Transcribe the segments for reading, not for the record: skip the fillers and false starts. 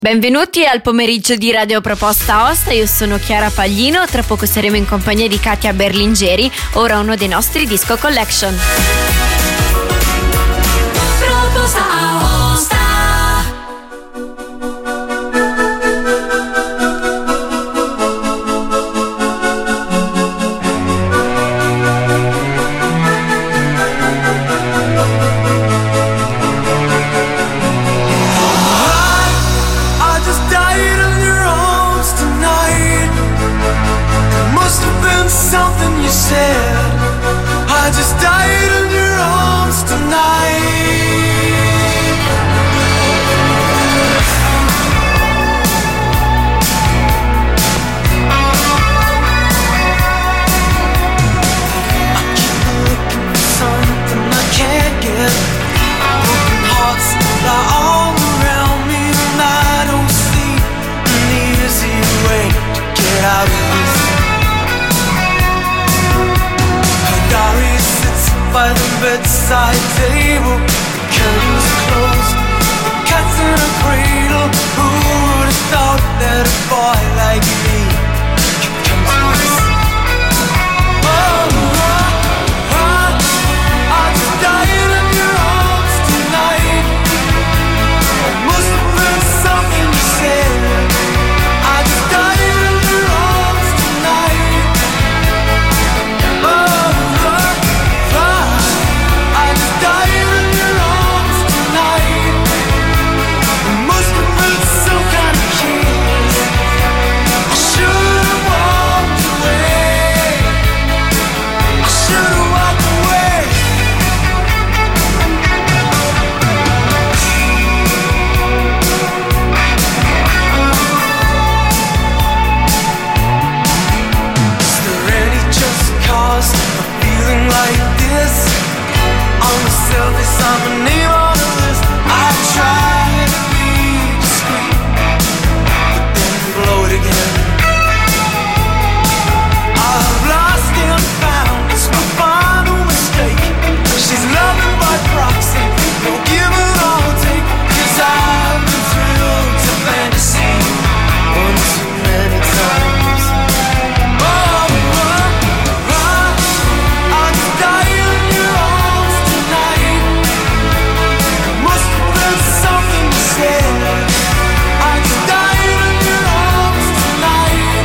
Benvenuti al pomeriggio di Radio Proposta Aosta, io sono Chiara Paglino, tra poco saremo in compagnia di Katia Berlingeri, ora uno dei nostri disco collection. Proposta Aosta. I just died in your arms tonight. I keep looking for something I can't get. Broken hearts lie all around me, and I don't see an easy way to get out of this. Diary sits by the bedside table, the curtains are closed, the cat's in a cradle. Who would have thought that a boy like me could come to this? I just died in your arms tonight. It must have been something you said. I just died in your arms tonight. I'm a name on the list. I try to be discreet, but then blow it again. I've lost and found, it's my final mistake. She's loving by proxy, no give and I'll take. 'Cause I've been thrilled to fantasy one too many times. I just died in your arms tonight. Must have been something you said. I just died in your arms tonight.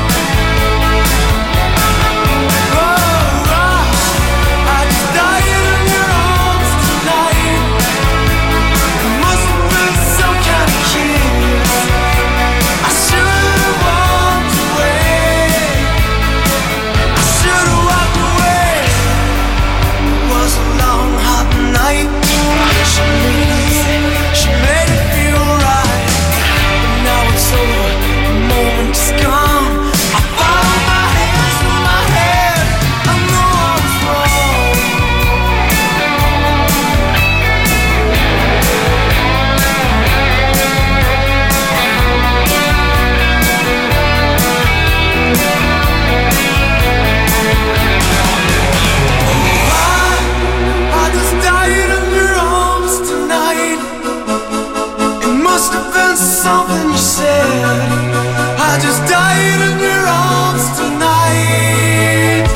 I just died in your arms tonight. It must have been some kind of kiss. I should have walked away. I should have walked away. It was a long hot night. She made it feel right, but now it's over, the moment is gone. I found my hands in my head, I know I was wrong. I just died in your arms tonight. It must have been something you said. I just died in your arms tonight.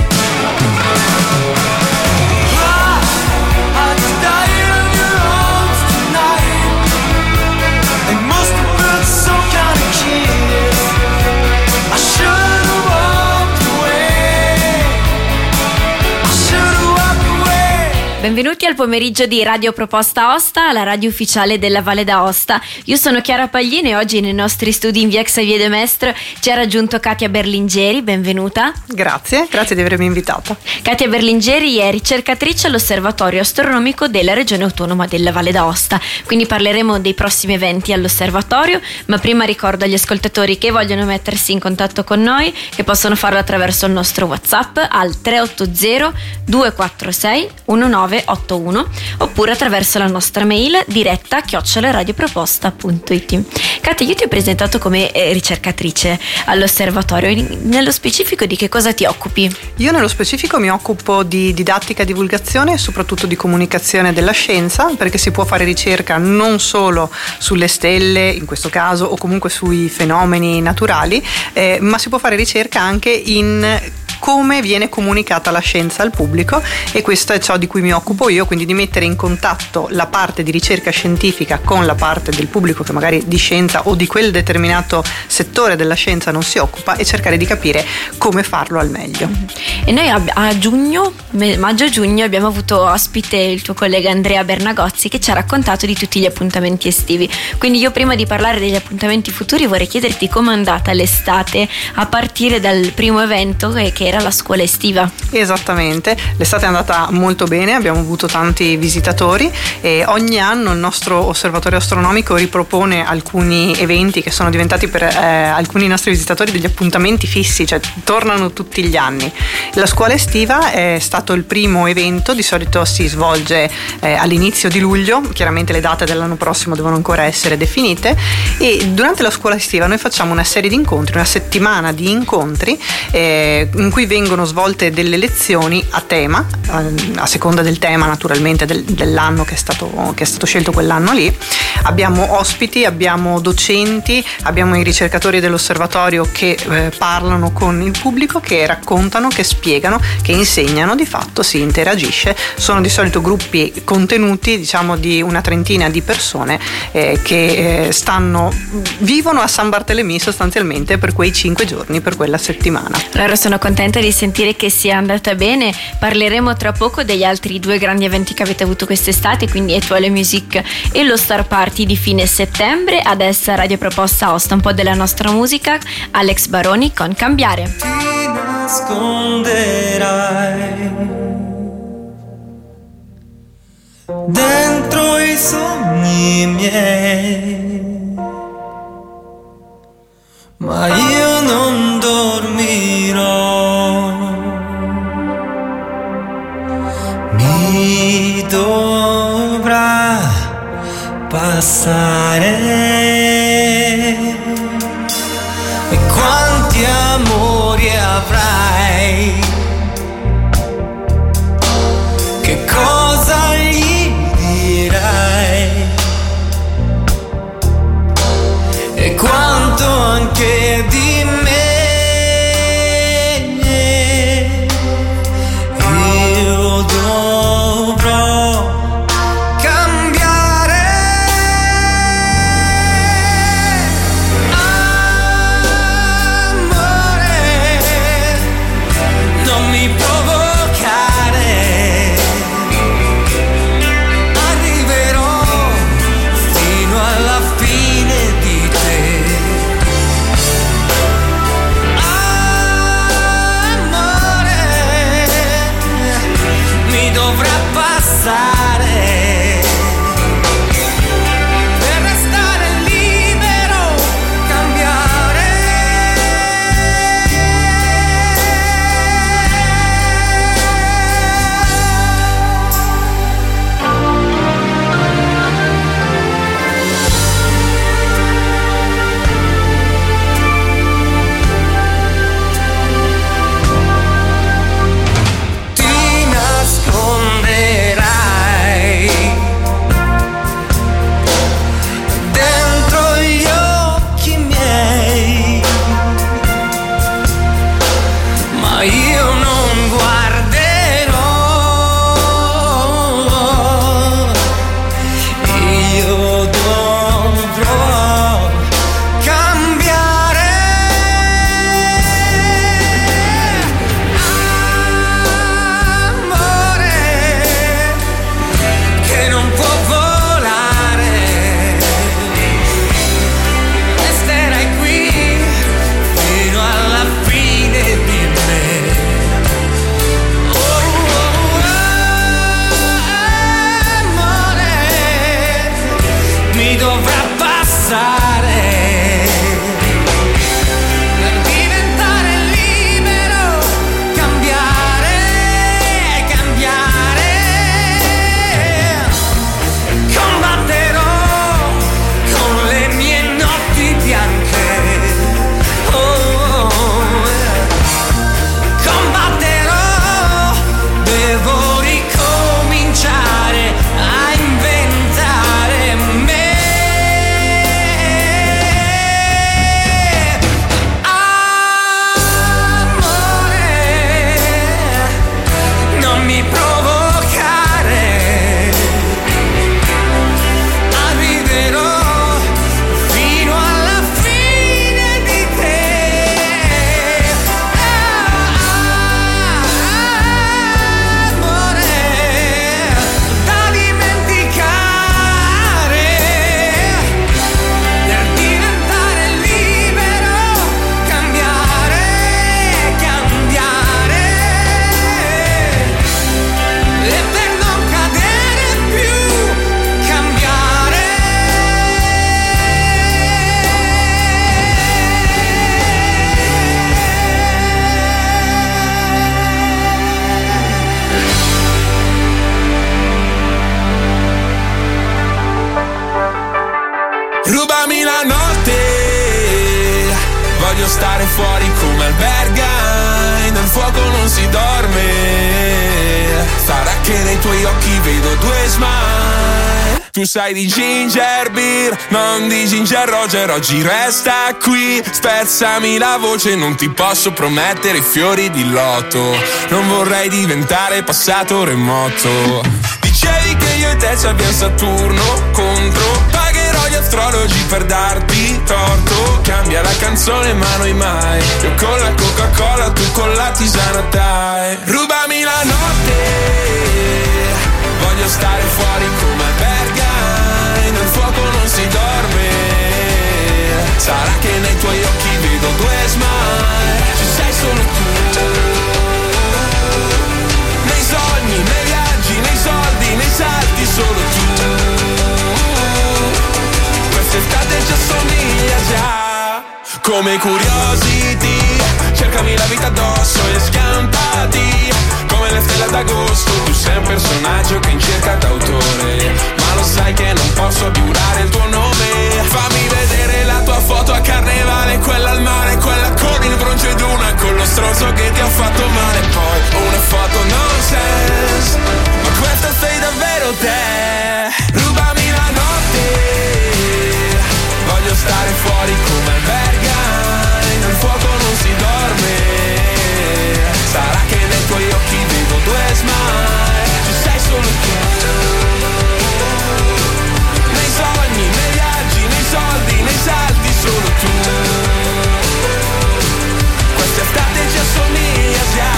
I just died in your arms tonight. It must have been some kind of kiss. I should have walked away. I should have walked away. Benvenuti al pomeriggio di Radio Proposta Aosta, la radio ufficiale della Valle d'Aosta. Io sono Chiara Paglino e oggi nei nostri studi in via Xavier de Maistre ci ha raggiunto Katia Berlingeri, benvenuta. Grazie di avermi invitata. Katia Berlingeri è ricercatrice all'Osservatorio Astronomico della Regione Autonoma della Valle d'Aosta, quindi parleremo dei prossimi eventi all'osservatorio, ma prima ricordo agli ascoltatori che vogliono mettersi in contatto con noi che possono farlo attraverso il nostro WhatsApp al 380 246 19 3981 oppure attraverso la nostra mail diretta@radioproposta.it. Katia, io ti ho presentato come ricercatrice all'osservatorio. Nello specifico di che cosa ti occupi? Io nello specifico mi occupo di didattica, divulgazione e soprattutto di comunicazione della scienza, perché si può fare ricerca non solo sulle stelle, in questo caso, o comunque sui fenomeni naturali, ma si può fare ricerca anche in come viene comunicata la scienza al pubblico, e questo è ciò di cui mi occupo io, quindi di mettere in contatto la parte di ricerca scientifica con la parte del pubblico che magari di scienza o di quel determinato settore della scienza non si occupa, e cercare di capire come farlo al meglio. E noi a giugno, maggio-giugno, abbiamo avuto ospite il tuo collega Andrea Bernagozzi, che ci ha raccontato di tutti gli appuntamenti estivi. Quindi io, prima di parlare degli appuntamenti futuri, vorrei chiederti com'è andata l'estate a partire dal primo evento che era la scuola estiva. Esattamente, l'estate è andata molto bene, abbiamo avuto tanti visitatori e ogni anno il nostro osservatorio astronomico ripropone alcuni eventi che sono diventati per alcuni nostri visitatori degli appuntamenti fissi, cioè tornano tutti gli anni. La scuola estiva è stato il primo evento, di solito si svolge all'inizio di luglio, chiaramente le date dell'anno prossimo devono ancora essere definite, e durante la scuola estiva noi facciamo una serie di incontri, una settimana di incontri in cui vengono svolte delle lezioni a tema, a seconda del tema naturalmente dell'anno che è stato scelto quell'anno lì. Abbiamo ospiti, abbiamo docenti, abbiamo i ricercatori dell'osservatorio che parlano con il pubblico, che raccontano, che spiegano, che insegnano. Di fatto si interagisce, sono di solito gruppi contenuti, diciamo di una trentina di persone che vivono a San Bartolomeo sostanzialmente per quei 5 giorni, per quella settimana. Allora, sono contenta di sentire che sia andata bene. Parleremo tra poco degli altri 2 grandi eventi che avete avuto quest'estate, quindi Etoile Music e lo Star Party di fine settembre. Adesso a Radio Proposta Osta un po' della nostra musica, Alex Baroni con Cambiare. Ti nasconderai dentro i sogni miei, ma io non dormirò, mi dovrà passare. E quanti amori avrai, che cosa gli dirai, e quanto anche di me io dovrò cambiare. Amore, Voglio stare fuori come albergai, nel fuoco non si dorme. Sarà che nei tuoi occhi vedo due smile. Tu sai di ginger beer, non di ginger Roger. Oggi resta qui, spezzami la voce. Non ti posso promettere i fiori di loto, non vorrei diventare passato remoto. Dicevi che io e te ci abbiamo Saturno contro. Pagherò gli astrologi per darti torto. Cambia la canzone ma noi mai. Io con la Coca-Cola, tu con la tisana Thai. Rubami la notte, voglio stare fuori come albergai, nel fuoco non si dorme. Sarà che nei tuoi occhi vedo due smile. Ci sei solo tu, nei sogni, nei viaggi, nei soldi, nei salti, solo tu. Quest'estate ci assomiglia già, come Curiosity. Cercami la vita addosso e scampati come le stelle d'agosto. Tu sei un personaggio che in cerca d'autore, ma lo sai che non posso giurare il tuo nome. Fammi vedere la tua foto a carnevale, quella al mare, quella con il bronzo ed una con lo stronzo che ti ha fatto male. Poi una foto nonsense, ma questa sei davvero te. Rubami la notte, voglio stare fuori come albergai, nel fuoco non si dorme. Sarà che nei tuoi occhi vedo due smile. Ci sei solo tu, nei sogni, nei viaggi, nei soldi, nei salti, solo tu. Quest'estate ci assomiglia già.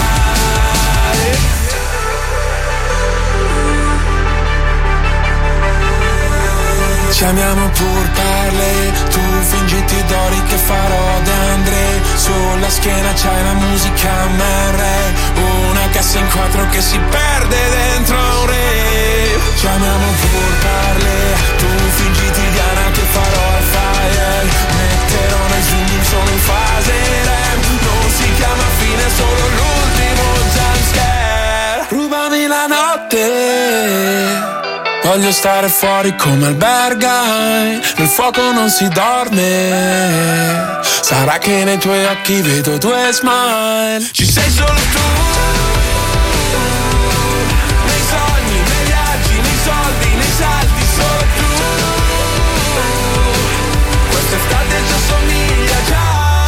Ci amiamo pur parle, tu fingiti d'ori che farò d'Andre. Sulla schiena c'hai la musica MR, una cassa in quattro che si perde dentro un re. Ci amiamo pur parle, tu fingiti Diana che farò al fire. Metterò nei zoom, sono in fase REM, non si chiama fine, solo l'ultimo jumpscare. Rubami la notte, voglio stare fuori come albergai, nel fuoco non si dorme. Sarà che nei tuoi occhi vedo due smile. Ci sei solo tu, nei sogni, nei viaggi, nei soldi, nei salti, solo tu. Quest'estate ci assomiglia già.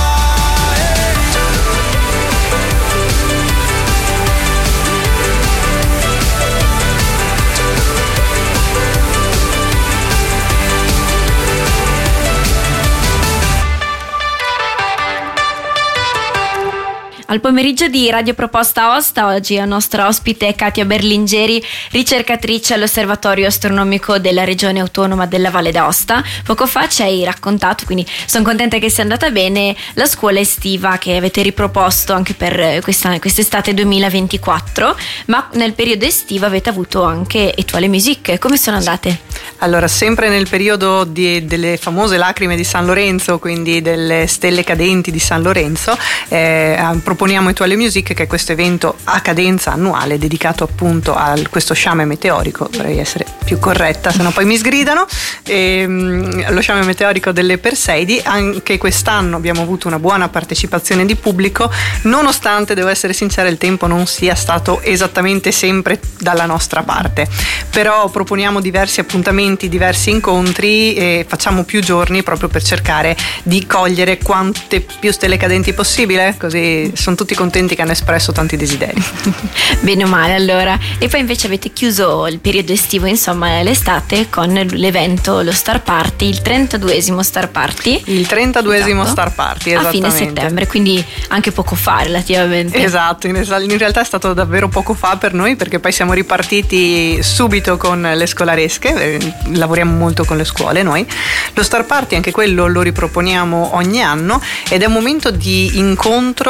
Al pomeriggio di Radio Proposta Osta oggi è nostra ospite Katia Berlingeri, ricercatrice all'Osservatorio Astronomico della Regione Autonoma della Valle d'Aosta. Poco fa ci hai raccontato, quindi sono contenta che sia andata bene, la scuola estiva che avete riproposto anche per quest'estate 2024, ma nel periodo estivo avete avuto anche Étoile Musique. Come sono andate? Allora, sempre nel periodo delle famose lacrime di San Lorenzo, quindi delle stelle cadenti di San Lorenzo, proponiamo Étoile Musique, che è questo evento a cadenza annuale dedicato appunto a questo sciame meteorico. Vorrei essere più corretta, sennò poi mi sgridano. Lo sciame meteorico delle Perseidi. Anche quest'anno abbiamo avuto una buona partecipazione di pubblico, nonostante, devo essere sincera, il tempo non sia stato esattamente sempre dalla nostra parte. Però proponiamo diversi appuntamenti, diversi incontri e facciamo più giorni proprio per cercare di cogliere quante più stelle cadenti possibile, così sono tutti contenti che hanno espresso tanti desideri. Bene o male, allora. E poi invece avete chiuso il periodo estivo, insomma l'estate, con l'evento, lo Star Party, il 32esimo Star Party. Il 32esimo esatto. Star Party, a esattamente. fine settembre, quindi anche poco fa relativamente. Esatto, in realtà è stato davvero poco fa per noi, perché poi siamo ripartiti subito con le scolaresche, lavoriamo molto con le scuole noi. Lo Star Party, anche quello lo riproponiamo ogni anno ed è un momento di incontro con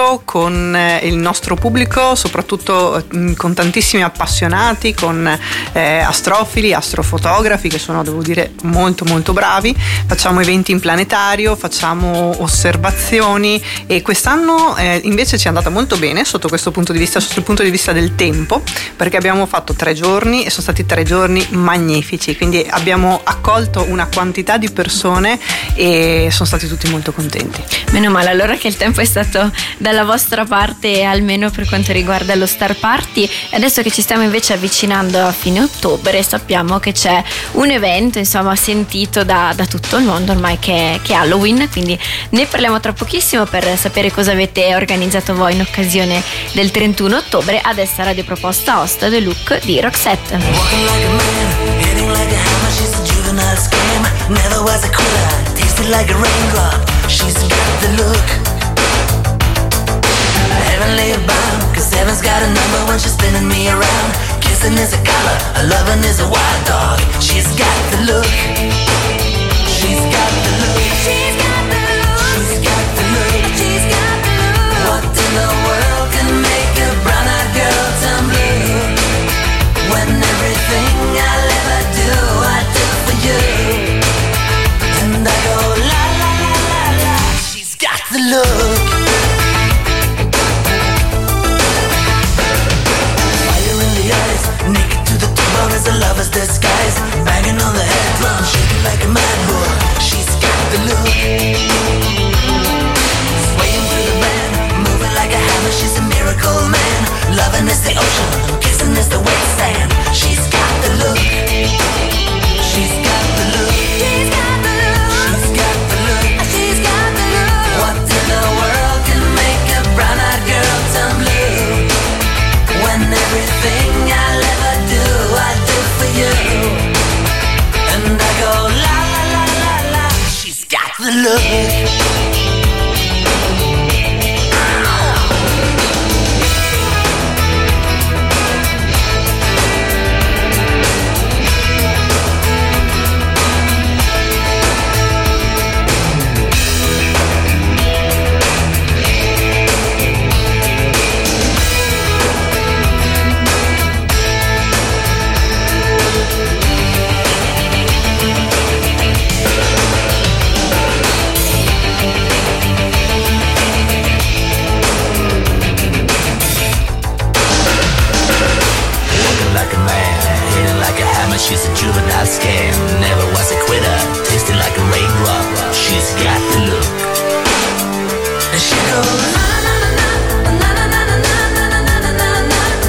con il nostro pubblico, soprattutto con tantissimi appassionati, con astrofili, astrofotografi che sono, devo dire, molto molto bravi. Facciamo eventi in planetario, facciamo osservazioni e quest'anno invece ci è andata molto bene sotto questo punto di vista, sotto il punto di vista del tempo, perché abbiamo fatto 3 giorni e sono stati 3 giorni magnifici, quindi abbiamo accolto una quantità di persone e sono stati tutti molto contenti. Meno male allora che il tempo è stato dalla vostra parte, almeno per quanto riguarda lo Star Party. Adesso che ci stiamo invece avvicinando a fine ottobre, sappiamo che c'è un evento insomma sentito da tutto il mondo ormai che è Halloween, quindi ne parliamo tra pochissimo per sapere cosa avete organizzato voi in occasione del 31 ottobre. Adesso a Radio Proposta Aosta The Look di Roxette. Walking like a man, hitting like a hammer, she's a juvenile scam. Never was a quitter, tasted like a raindrop. She's got the look. Heavenly bound, cause heaven's got a number when she's spinning me around. Kissing is a color, a loving is a wild dog. She's got the look. She's got the look. She's got the look. She's got the look. She's got the look. What in the world can make a brown-eyed girl turn blue? When everything I'll ever do, I do for you. And I go la la la la la. She's got the look. Fire in the eyes, naked to the top as a lover's disguise. Banging on the head drum, shaking like a mad bull. She's got the look. Swaying through the band, moving like a hammer. She's a miracle man. Loving is the ocean, kissing is the wet sand. She's got the look. She's got the look. She's got the look. She's got the look. She's got the look. What in the world can make a brown-eyed girl turn blue? When everything I'll ever do, I do for you. And I go la la la la la. She's got the look. She's a juvenile scam, never was a quitter, tasted like a raindrop. She's got the look. And she goes na na na na na na na na na na na na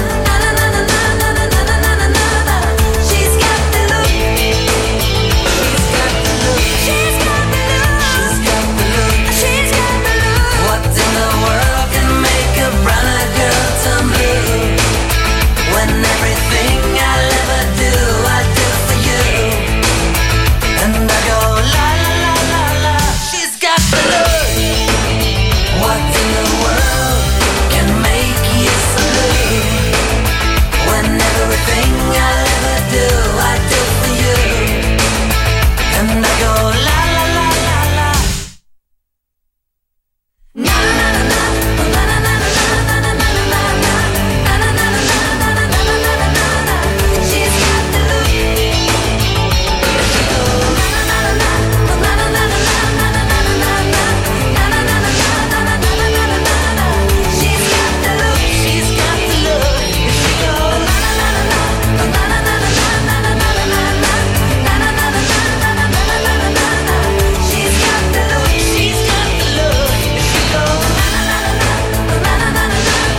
na. She's got the look. She's got the look. She's got the look. She's got the look. She's got the look. What in the world can make a brown-eyed girl turn blue? When everything I'll ever do, I do for you. And I go la la la la la. She's got the look. What in the world can make you so blue? When everything I'll ever do, I do for you. And I go la la la la la. Na na na na na na na na na na na na. She's got the look. She goes na na na na na na na na na na na na. She's got the look. She's got the look. She goes na na na na na na na na na na na. She's got the look. She's got the look. She goes na na na na na na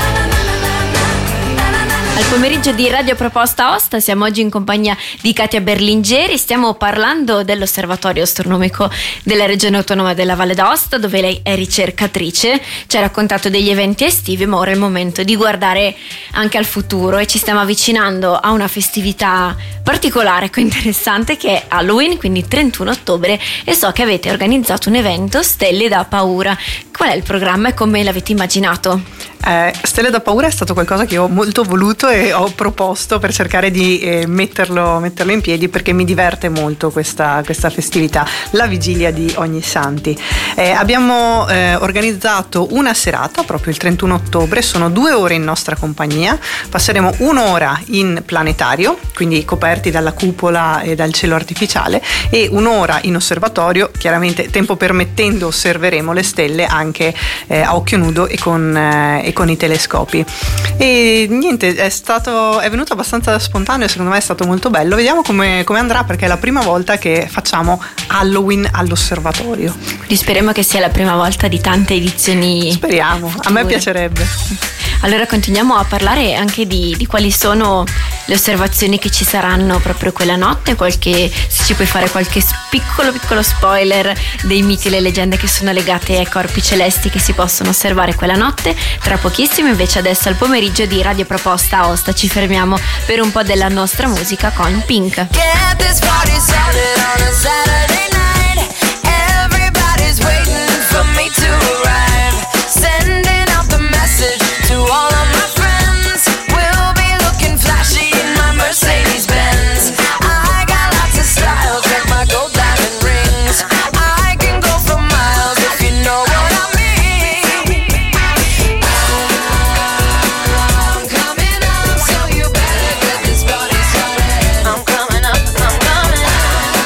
na. Al pomeriggio di Radio Proposta Aosta siamo oggi in compagnia di Katia Berlingeri, stiamo parlando dell'osservatorio astronomico della regione autonoma della Valle d'Aosta, dove lei è ricercatrice, ci ha raccontato degli eventi estivi, ma ora è il momento di guardare anche al futuro e ci stiamo avvicinando a una festività particolare e interessante che è Halloween, quindi 31 ottobre, e so che avete organizzato un evento Stelle da Paura. Qual è il programma e come l'avete immaginato? Stelle da paura è stato qualcosa che ho molto voluto e ho proposto per cercare di metterlo in piedi, perché mi diverte molto questa festività, la vigilia di Ognissanti. Abbiamo organizzato una serata proprio il 31 ottobre, sono 2 ore in nostra compagnia, passeremo 1 ora in planetario, quindi coperti dalla cupola e dal cielo artificiale, e 1 ora in osservatorio. Chiaramente, tempo permettendo, osserveremo le stelle anche a occhio nudo e con i telescopi. E niente, è venuto abbastanza spontaneo e secondo me è stato molto bello. Vediamo come andrà, perché è la prima volta che facciamo Halloween all'osservatorio. Quindi speriamo che sia la prima volta di tante edizioni. Speriamo, a me piacerebbe. Allora continuiamo a parlare anche di quali sono le osservazioni che ci saranno proprio quella notte, se ci puoi fare qualche piccolo spoiler dei miti e le leggende che sono legate ai corpi celesti che si possono osservare quella notte. Tra pochissimo, invece adesso al pomeriggio di Radio Proposta Aosta ci fermiamo per un po' della nostra musica con Pink. Get this party started on a Saturday night. Everybody's waiting for me to arrive. Sending out the message to all of my friends. We'll be looking flashy in my Mercedes Benz. I got lots of style, check my gold diamond rings. I can go for miles if you know what I mean. I'm coming up, so you better get this party started. I'm coming up, I'm coming up.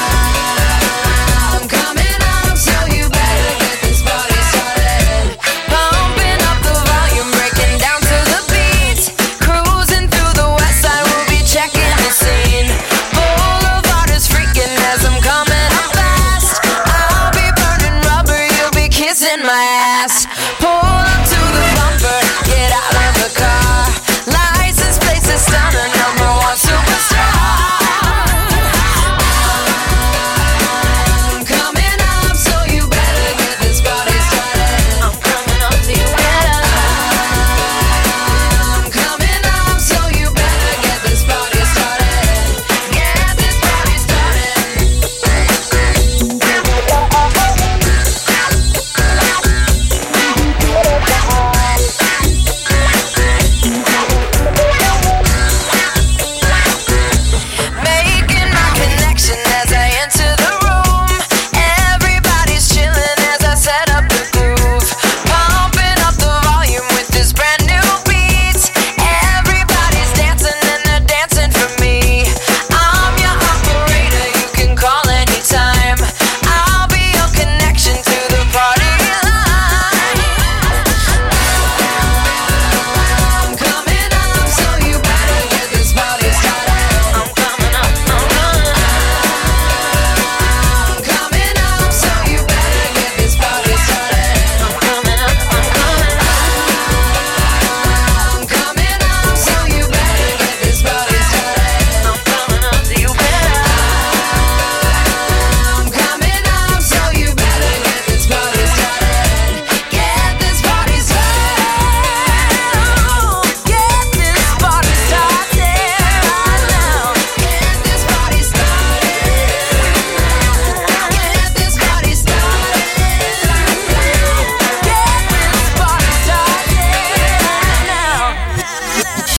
I'm coming up, so you better get this party started. Pumping up the volume, breaking down to the beat. Cruising through the west side, we'll be checking the scene. Boulevard is freaking as I'm coming up fast. I'll be burning rubber, you'll be kissing my ass.